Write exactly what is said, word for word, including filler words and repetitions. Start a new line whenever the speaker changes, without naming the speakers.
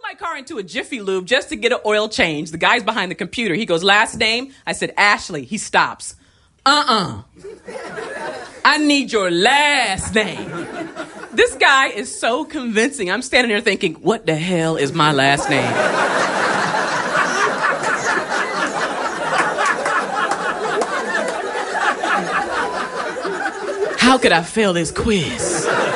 my car into a Jiffy Lube just to get an oil change. The guy's behind the computer. He goes, last name? I said, Ashley. He stops. Uh-uh. I need your last name. This guy is so convincing. I'm standing there thinking, what the hell is my last name? How could I fail this quiz?